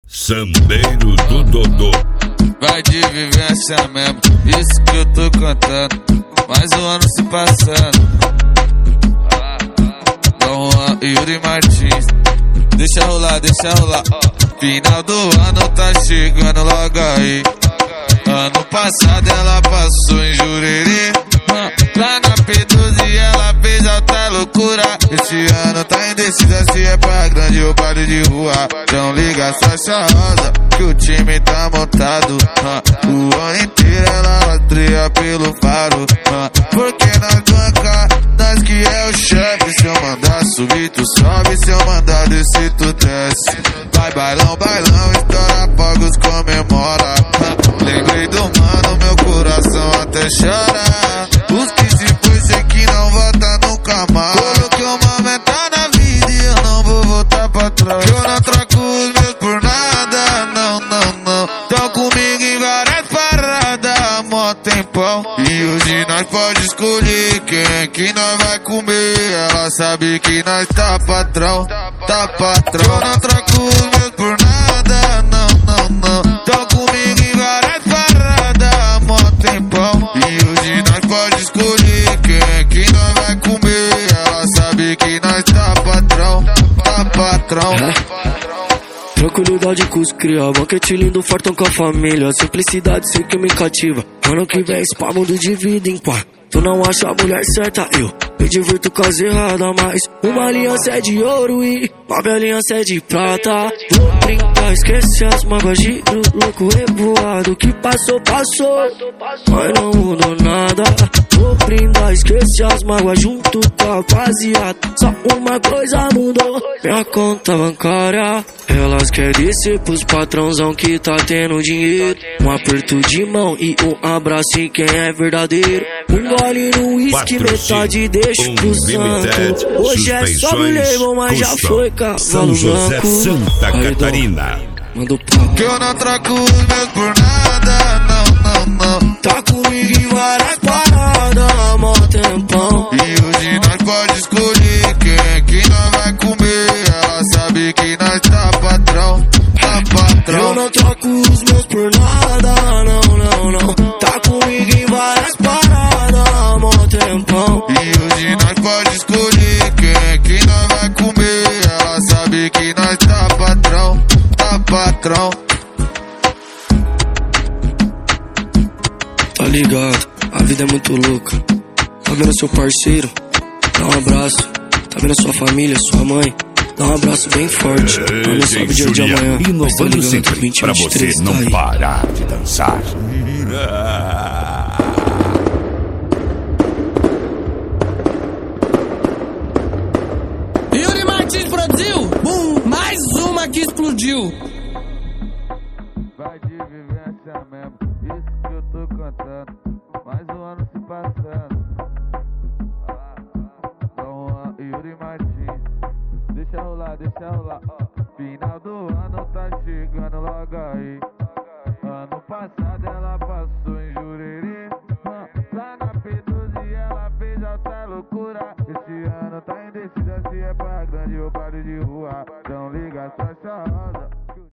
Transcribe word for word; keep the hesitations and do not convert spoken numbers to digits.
Sambeiro do Dodô. Vai de vivência mesmo, isso que eu tô cantando. Mais um ano se passando. Dom Juan e Yuri Martins. Deixa rolar, deixa rolar. Final do ano tá chegando logo aí. Ano passado ela passou em Jurerê. Lá na P doze ela fez alta loucura. Esse ano tá indecisa se é pra grande ou baile de rua. Então liga Sasha Rosa que o time tá montado. O ano inteiro ela rastreia pelo faro. Porque na banca nós que é o chefe. Se eu mandar subir tu sobe, se eu mandar descer tu desce. Vai bailão, bailão, estoura fogos, comemora. Lembrei do mano, meu coração até chora. Os que se foi, sei que não volta nunca mais. Coloquei uma meta na vida e eu não vou voltar pra trás. Eu não troco os meus por nada, não, não, não. Tão comigo em várias paradas, mó tempão. E hoje nós pode escolher quem é que nós vai comer. Ela sabe que nós tá patrão, tá patrão. Eu não troco os meus por nada, não, não, não. Tão comigo em várias paradas, mó tempão. E hoje nós pode escolher quem é que nós vai comer. Ela sabe que nós tá patrão, tá patrão. Tranquilidade com os cria, banquete lindo, fartão com a família. Simplicidade sei que me cativa. Ano que vem spa mundo de vida em paz. Tu não acha a mulher certa, eu me divirto com as erradas. Mas uma aliança é de ouro e uma bela aliança é de prata. Vou brincar, esquece as mágoas, giro louco revoado. Que passou, passou, mas não mudou nada. Vou brindar, esquece as mágoas junto com a rapaziada. Só uma coisa mudou, minha conta bancária. Elas querem descer pros patrãozão que tá tendo dinheiro. Um aperto de mão e um abraço em quem é verdadeiro. Um gole no uísque, metade deixo pro santo. Hoje é só me levam, mas já foi cavalo São José, branco. Santa Aí, Catarina. manda o papo. Que eu não troco os meus por nada, não, não, não. Tá comigo em várias paradas, mó tempão. E hoje nós pode escolher quem é que nós vai comer. Ela sabe que nós tá patrão, tá patrão. Eu não troco os meus por nada, não, não, não. Tá comigo em várias paradas, mó tempão. E hoje nós pode escolher quem é que nós vai comer. Ela sabe que nós tá patrão, tá patrão. Tá ligado, a vida é muito louca. Tá vendo seu parceiro? Dá um abraço. Tá vendo sua família, sua mãe? Dá um abraço bem forte. Ela não sabe o dia de amanhã, mas tá Inovando ligado, sempre vinte e pra vinte e você três não tá aí. parar de dançar. Yuri Martins produziu, bum, mais uma que explodiu. Vai de vivência mesmo, isso que eu tô cantando. Mais um ano se passando. Dom Juan e Yuri Martins. Deixa rolar, deixa rolar. Final do ano tá chegando logo aí. Ano passado ela passou em Jurerê. Lá na P doze ela fez alta loucura. Esse ano tá indecisa se é pra grande ou baile de rua. Então liga Sasha Rosa